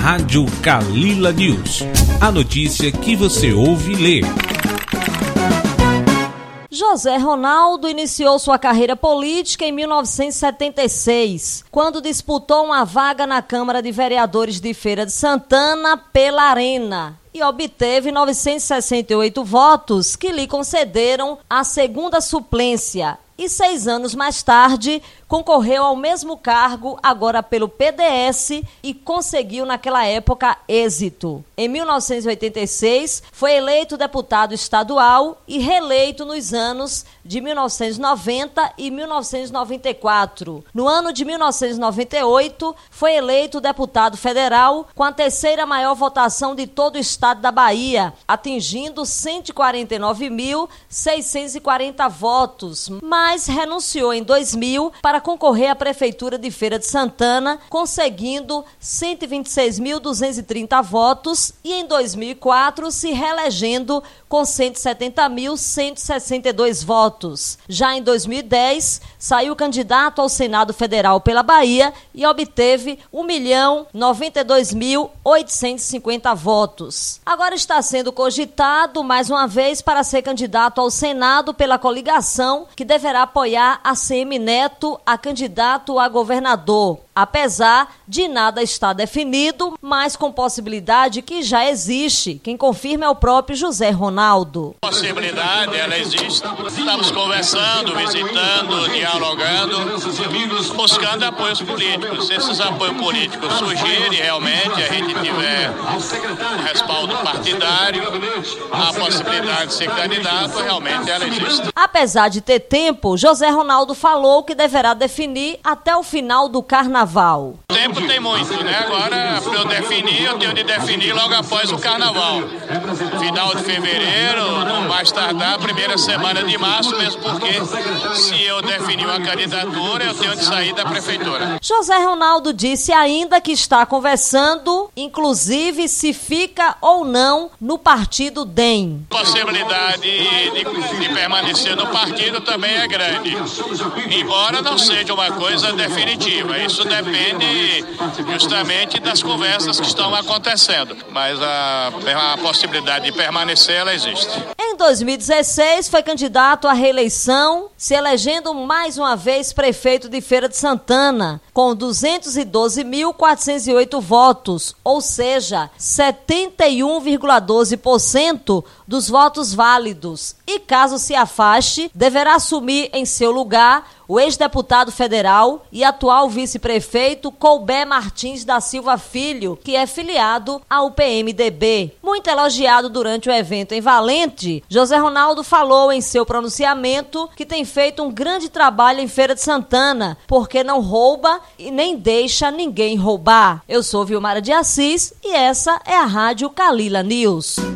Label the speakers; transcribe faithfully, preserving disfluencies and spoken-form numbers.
Speaker 1: Rádio Calila News. A notícia que você ouve e lê.
Speaker 2: José Ronaldo iniciou sua carreira política em mil novecentos e setenta e seis, quando disputou uma vaga na Câmara de Vereadores de Feira de Santana pela Arena, e obteve novecentos e sessenta e oito votos que lhe concederam a segunda suplência. E seis anos mais tarde, concorreu ao mesmo cargo, agora pelo P D S, e conseguiu naquela época êxito. Em mil novecentos e oitenta e seis, foi eleito deputado estadual e reeleito nos anos de mil novecentos e noventa e mil novecentos e noventa e quatro. No ano de mil novecentos e noventa e oito, foi eleito deputado federal com a terceira maior votação de todo o estado da Bahia, atingindo cento e quarenta e nove mil, seiscentos e quarenta votos, mas renunciou em dois mil para concorrer à Prefeitura de Feira de Santana, conseguindo cento e vinte e seis mil, duzentos e trinta votos, e em dois mil e quatro se reelegendo com cento e setenta mil, cento e sessenta e dois votos. Já em dois mil e dez, saiu candidato ao Senado Federal pela Bahia e obteve um milhão, noventa e dois mil, oitocentos e cinquenta votos. Agora está sendo cogitado mais uma vez para ser candidato ao Senado pela coligação, que deverá apoiar a C M Neto a candidato a governador. Apesar de nada estar definido, mas com possibilidade que já existe. Quem confirma é o próprio José Ronaldo.
Speaker 3: A possibilidade, ela existe. Estamos conversando, visitando, dialogando, buscando apoios políticos. Se esses apoios políticos surgirem, realmente a gente tiver um respaldo partidário, a possibilidade de ser candidato, realmente ela existe.
Speaker 2: Apesar de ter tempo, José Ronaldo falou que deverá definir até o final do carnaval.
Speaker 3: O tempo tem muito, né? Agora, para eu definir, eu tenho de definir logo após o carnaval. Final de fevereiro, no mais tardar, primeira semana de março, mesmo porque se eu definir uma candidatura, eu tenho de sair da prefeitura.
Speaker 2: José Ronaldo disse ainda que está conversando, inclusive se fica ou não no partido D E M.
Speaker 3: A possibilidade de, de permanecer no partido também é grande, embora não seja uma coisa definitiva. Isso depende justamente das conversas que estão acontecendo, mas a, a possibilidade de permanecer, ela existe.
Speaker 2: Em dois mil e dezesseis, foi candidato à reeleição, se elegendo mais uma vez prefeito de Feira de Santana, com duzentos e doze mil, quatrocentos e oito votos, ou seja, setenta e um vírgula doze por cento dos votos válidos. E caso se afaste, deverá assumir em seu lugar o ex-deputado federal e atual vice-prefeito Colbert Martins da Silva Filho, que é filiado ao P M D B. Muito elogiado durante o evento em Valente, José Ronaldo falou em seu pronunciamento que tem feito um grande trabalho em Feira de Santana, porque não rouba e nem deixa ninguém roubar. Eu sou Vilmara de Assis e essa é a Rádio Calila News.